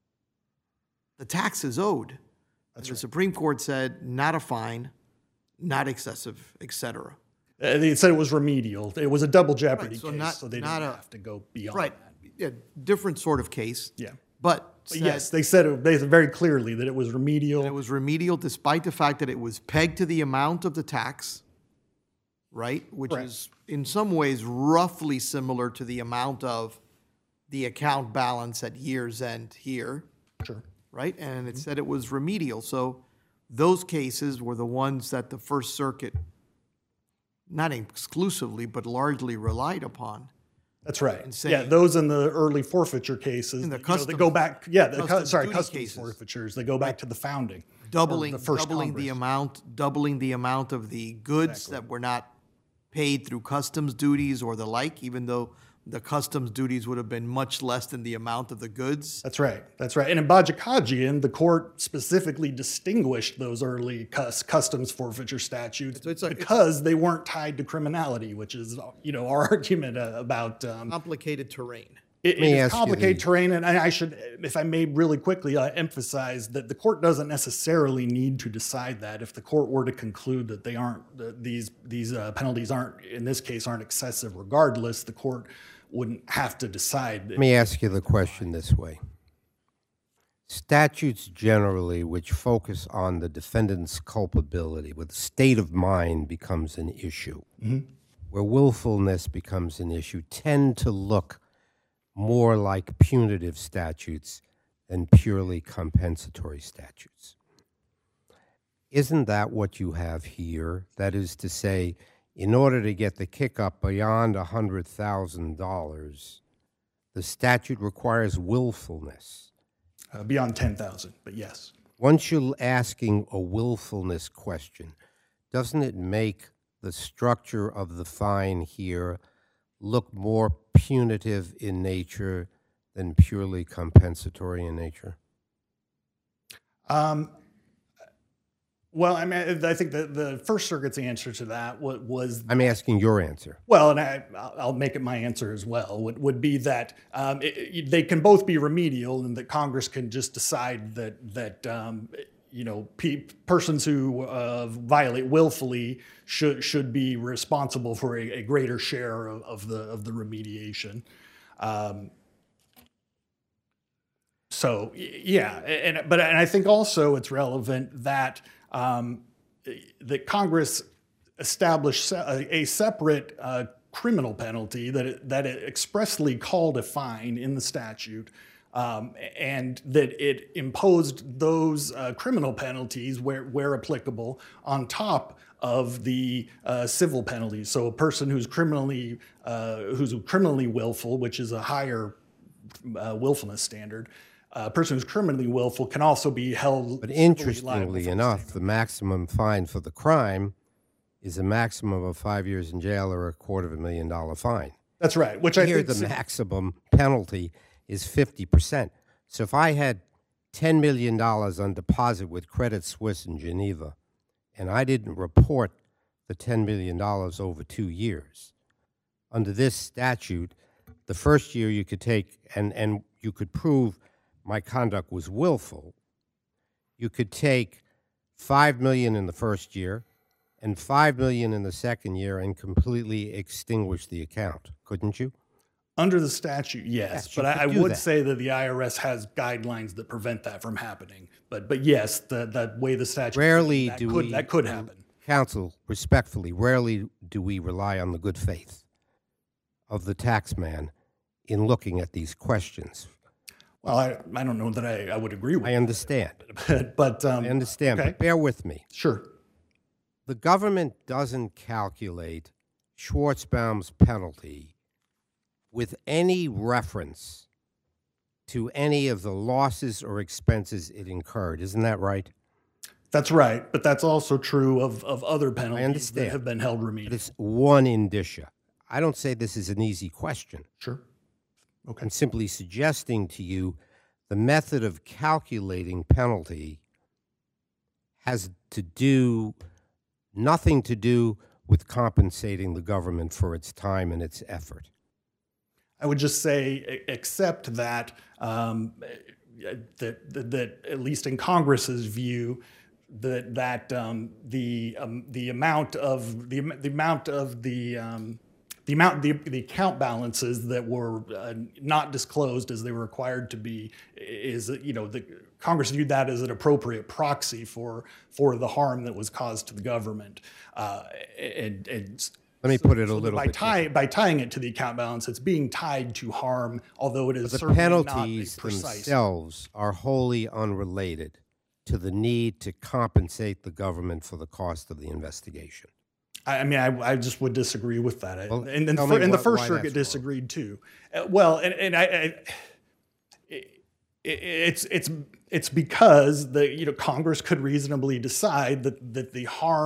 the taxes owed. That's the right. Supreme Court said not a fine, not excessive, et cetera. Uh, They said it was remedial. It was a double jeopardy Right, so case, not- so they not didn't a- have to go beyond Right, that. yeah, different sort of case. Yeah. But But said yes, they said it, they said very clearly that it was remedial. it was remedial despite the fact that it was pegged to the amount of the tax, right? Which Correct. is in some ways roughly similar to the amount of the account balance at year's end here, Sure. right? And it said it was remedial. So those cases were the ones that the First Circuit, not exclusively, but largely relied upon. That's right. And Yeah, saying- those in the early forfeiture cases, In the you know, customs- they go back. Yeah, the, cu- customs sorry, duty customs cases. forfeitures. They go back to the founding, or Doubling, the first doubling the Congress. amount, doubling the amount of the goods that were not paid through customs duties or the like, even though the customs duties would have been much less than the amount of the goods. That's right. That's right. And in Bajikajian, the court specifically distinguished those early cus- customs forfeiture statutes So it's a- because they weren't tied to criminality, which is, you know, our argument uh, about um, Complicated terrain. it, it me is ask you complicated the- terrain. And I I should, if I may really quickly uh, emphasize that the court doesn't necessarily need to decide that. If the court were to conclude that they aren't, that these, these uh, penalties aren't, in this case, aren't excessive regardless, the court wouldn't have to decide. Let me ask you the question this way. Statutes generally which focus on the defendant's culpability, where the state of mind becomes an issue, where willfulness becomes an issue, tend to look more like punitive statutes than purely compensatory statutes. Isn't that what you have here? That is to say, in order to get the kick up beyond one hundred thousand dollars, the statute requires willfulness. Uh, beyond ten thousand, but yes. Once you're asking a willfulness question, doesn't it make the structure of the fine here look more punitive in nature than purely compensatory in nature? Um, well, I mean, I think the, the First Circuit's answer to that was, was I'm asking your answer. well, and I, I'll make it my answer as well, would, would be that um, it, it- they can both be remedial and that Congress can just decide that, that um, you know, pe- persons who uh, violate willfully should, should be responsible for a, a greater share of, of, the, of the remediation. Um, So y- yeah, and but and I think also it's relevant that um, that Congress established se- a, a separate uh, criminal penalty that it, that it expressly called a fine in the statute, um, and that it imposed those uh, criminal penalties where where applicable on top of the uh, civil penalties. So a person who's criminally uh, who's criminally willful, which is a higher uh, willfulness standard. A person who's criminally willful can also be held. But civilly liable interestingly for the enough, same. the maximum fine for the crime is a maximum of five years in jail or a quarter of a million dollar fine. That's right. Which I Here, think the maximum penalty is fifty percent. So if I had ten million dollars on deposit with Credit Suisse in Geneva, and I didn't report the ten million dollars over two years, under this statute, the first year you could take, and, and you could prove my conduct was willful, you could take five million dollars in the first year and five million dollars in the second year and completely extinguish the account, couldn't you? under the statute, yes, Yes, you but I, could I do would that. say that the I R S has guidelines that prevent that from happening. But but yes, the the way the statute Rarely that do could, we, that could happen. Counsel, respectfully, rarely do we rely on the good faith of the taxman in looking at these questions. Well, I, I don't know that I, I would agree with I understand. that, but um, I understand, okay. but bear with me. Sure. The government doesn't calculate Schwartzbaum's penalty with any reference to any of the losses or expenses it incurred. Isn't that right? That's right, but that's also true of, of other penalties that understand. have been held But remedial. it's one indicia. I don't say this is an easy question. Sure. Okay. I'm simply suggesting to you the method of calculating penalty has to do nothing to do with compensating the government for its time and its effort. I would just say, e- except that um, that, that that at least in Congress's view, that that um, the um, the amount of the am- the amount of the um, the amount the, the account balances that were uh, not disclosed as they were required to be is, you know, the Congress viewed that as an appropriate proxy for for the harm that was caused to the government, uh, and and. Let me put it a little by bit tie, by tying it to the account balance, it's being tied to harm, although it is The certainly penalties not a precise. themselves are wholly unrelated to the need to compensate the government for the cost of the investigation. I, I mean, I, I just would disagree with that. I- Well, and and, tell fir- me and the why- First why Circuit that's wrong. disagreed too. Uh, well, and, and I, I it, it's it's it's because the you know Congress could reasonably decide that that the harm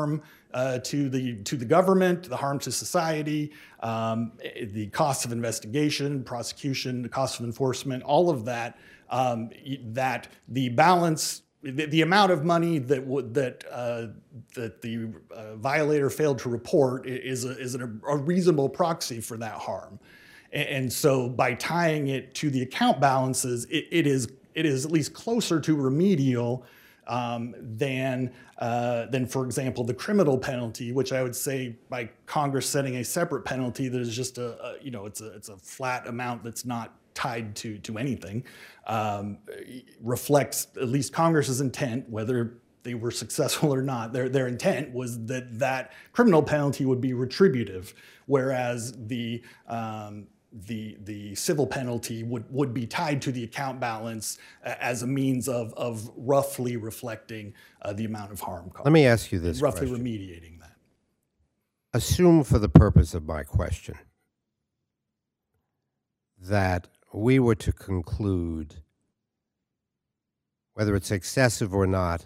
uh, to the to the government, the harm to society, um, the cost of investigation, prosecution, the cost of enforcement, all of that. Um, that the balance, the, the amount of money that would that uh, that the uh, violator failed to report is a, is a, a reasonable proxy for that harm. And so by tying it to the account balances, it, it is it is at least closer to remedial um, than, uh, than, for example, the criminal penalty, which I would say by Congress setting a separate penalty that is just a, a you know, it's a, it's a flat amount that's not tied to, to anything, um, reflects at least Congress's intent, whether they were successful or not. Their, their intent was that that criminal penalty would be retributive, whereas the um, the the civil penalty would, would be tied to the account balance as a means of, of roughly reflecting uh, the amount of harm caused. Let me ask you this Roughly question. remediating that. Assume for the purpose of my question that we were to conclude, whether it's excessive or not,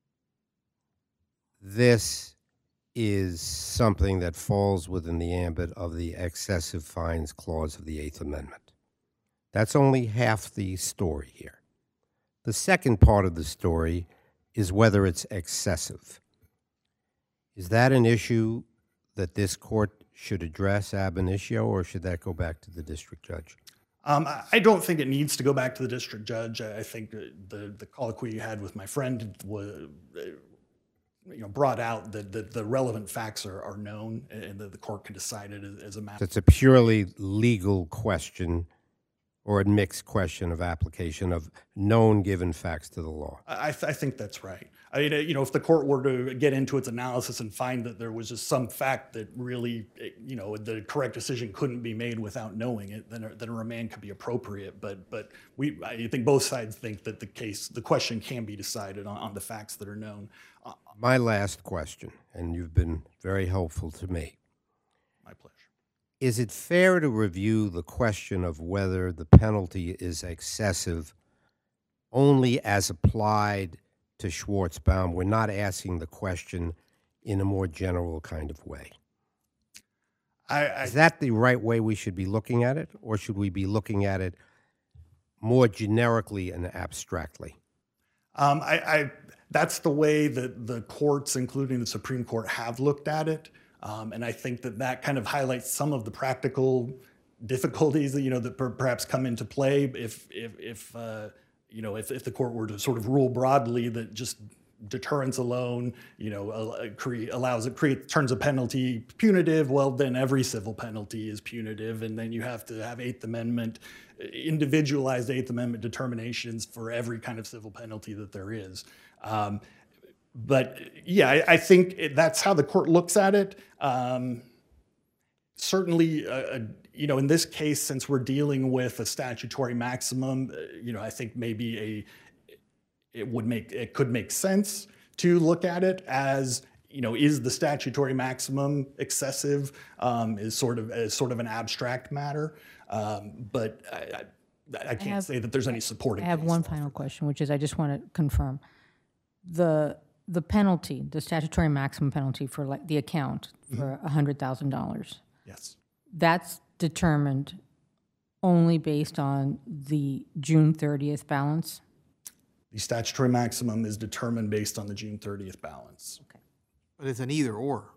this is something that falls within the ambit of the excessive fines clause of the Eighth Amendment. That's only half the story here. The second part of the story is whether it's excessive. Is that an issue that this court should address ab initio, or should that go back to the district judge? Um, I don't think it needs to go back to the district judge. I think the, the colloquy you had with my friend was, you know, brought out that the, the relevant facts are, are known, and that the court can decide it as, as a matter. It's a purely legal question, or a mixed question of application of known given facts to the law. I, th- I think that's right. I mean, you know, if the court were to get into its analysis and find that there was just some fact that really, you know, the correct decision couldn't be made without knowing it, then a, then a remand could be appropriate. But but we, I think both sides think that the case, the question can be decided on, on the facts that are known. Uh, My last question, and you've been very helpful to me. my pleasure. Is it fair to review the question of whether the penalty is excessive only as applied to Schwartzbaum? We're not asking the question in a more general kind of way. I, I, Is that the right way we should be looking at it, or should we be looking at it more generically and abstractly? um, I, I, that's the way that the courts, including the Supreme Court, have looked at it. Um, and I think that that kind of highlights some of the practical difficulties that, you know, that per- perhaps come into play if, if, if uh, you know, if, if the court were to sort of rule broadly that just deterrence alone, you know, uh, cre- allows it, create, turns a penalty punitive, well, then every civil penalty is punitive. And then you have to have Eighth Amendment, individualized Eighth Amendment determinations for every kind of civil penalty that there is. Um, But yeah, I, I think it, that's how the court looks at it. Um, certainly, uh, you know, in this case, since we're dealing with a statutory maximum, uh, you know, I think maybe a it would make it could make sense to look at it as, you know, is the statutory maximum excessive? Um, is sort of as sort of an abstract matter. Um, but I, I, I can't have- say that there's any supporting. I have case one law. final question, which is I just want to confirm. The the penalty, the statutory maximum penalty for like the account for one hundred thousand dollars, Yes. that's determined only based on the June thirtieth balance? The statutory maximum is determined based on the June thirtieth balance. But it's an either or.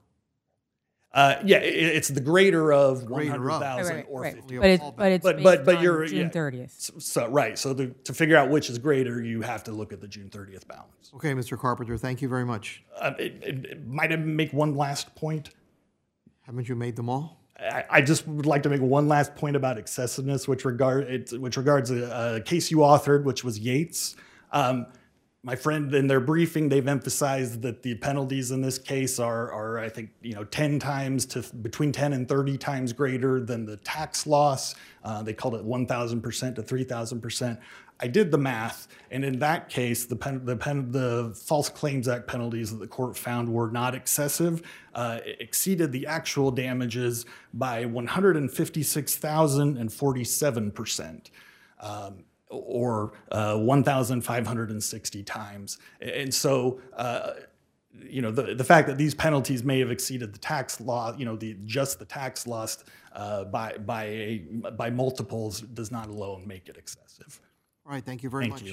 Uh, yeah, it, it's the greater of one Greater hundred of. thousand Right, or right, fifty. But it's, but it's But- based but- but on you're- June yeah. thirtieth. So, so right, so the, to figure out which is greater, you have to look at the June thirtieth balance. Okay, Mister Carpenter, thank you very much. Uh, it, it, it might I make one last point? Haven't you made them all? I, I just would like to make one last point about excessiveness, which regard it, which regards a, a case you authored, which was Yates. Um, my friend, in their briefing, they've emphasized that the penalties in this case are, are I think, you know, ten times to between ten and thirty times greater than the tax loss. Uh, they called it one thousand percent to three thousand percent. I did the math, and in that case, the pen, the pen, the False Claims Act penalties that the court found were not excessive, uh, exceeded the actual damages by one hundred fifty-six thousand forty-seven percent. Um, or uh, one thousand five hundred sixty times. And so uh, you know, the, the fact that these penalties may have exceeded the tax law, you know, the, just the tax loss uh, by, by, a, by multiples does not alone make it excessive. All right, thank you very Thank much. you.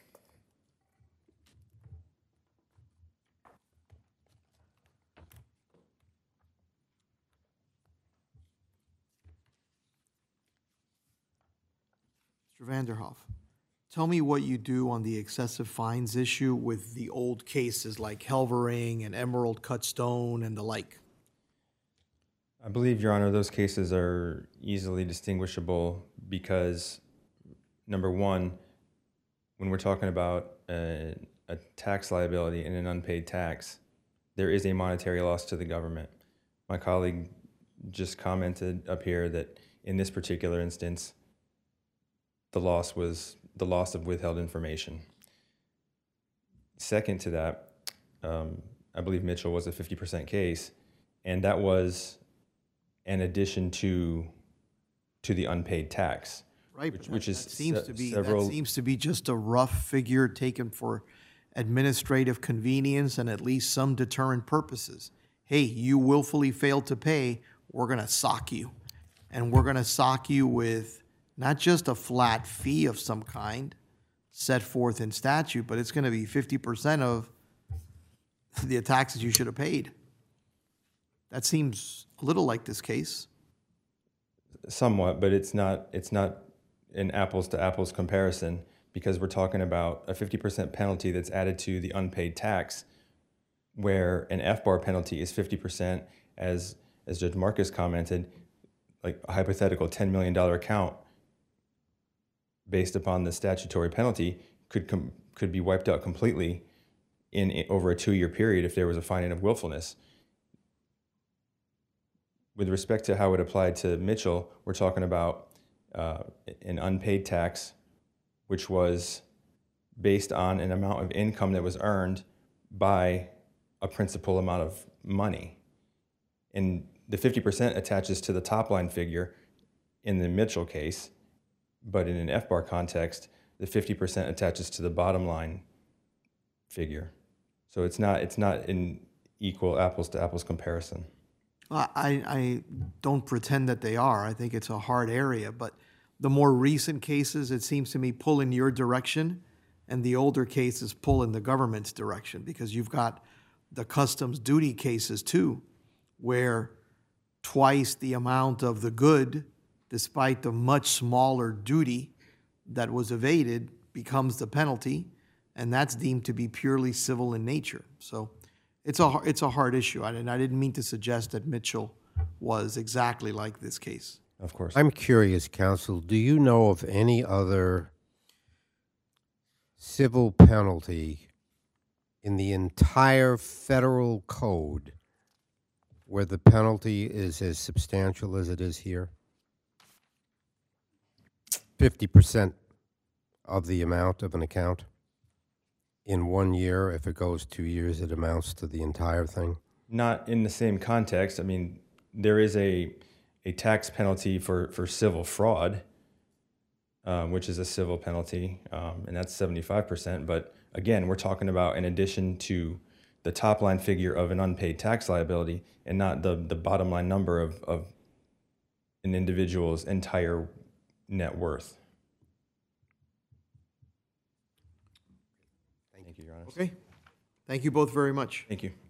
Mister Vanderhoff, tell me what you do on the excessive fines issue with the old cases like Helvering and Emerald Cut Stone and the like. I believe, Your Honor, those cases are easily distinguishable because, number one, when we're talking about a, a tax liability and an unpaid tax, there is a monetary loss to the government. My colleague just commented up here that in this particular instance, the loss was the loss of withheld information. Second to that, um, I believe Mitchell was a fifty percent case, and that was an addition to to the unpaid tax. Right, which, but which that, is that seems se- to be several. that seems to be just a rough figure taken for administrative convenience and at least some deterrent purposes. Hey, you willfully failed to pay, we're gonna sock you, and we're gonna sock you with not just a flat fee of some kind set forth in statute, but it's gonna be fifty percent of the taxes you should have paid. That seems a little like this case. Somewhat, but it's not it's not an apples to apples comparison because we're talking about a fifty percent penalty that's added to the unpaid tax, where an F bar penalty is fifty percent, as as Judge Marcus commented, like a hypothetical ten million dollar account based upon the statutory penalty could com- could be wiped out completely in, in over a two-year period if there was a finding of willfulness. With respect to how it applied to Mitchell, we're talking about uh, an unpaid tax, which was based on an amount of income that was earned by a principal amount of money. And the fifty percent attaches to the top line figure in the Mitchell case, but in an F bar context, the fifty percent attaches to the bottom line figure. So it's not, it's not an equal apples to apples comparison. I, I don't pretend that they are. I think it's a hard area, but the more recent cases, it seems to me, pull in your direction, and the older cases pull in the government's direction, because you've got the customs duty cases too, where twice the amount of the good, despite the much smaller duty that was evaded, becomes the penalty, and that's deemed to be purely civil in nature. So it's a, it's a hard issue, and I didn't mean to suggest that Mitchell was exactly like this case. Of course. I'm curious, counsel, do you know of any other civil penalty in the entire federal code where the penalty is as substantial as it is here? fifty percent of the amount of an account in one year. If it goes two years, it amounts to the entire thing. Not in the same context. I mean, there is a a tax penalty for, for civil fraud, um, which is a civil penalty, um, and that's seventy-five percent. But again, we're talking about in addition to the top line figure of an unpaid tax liability and not the, the bottom line number of, of an individual's entire net worth. Thank you, Your Honor. Okay? Thank you both very much. Thank you.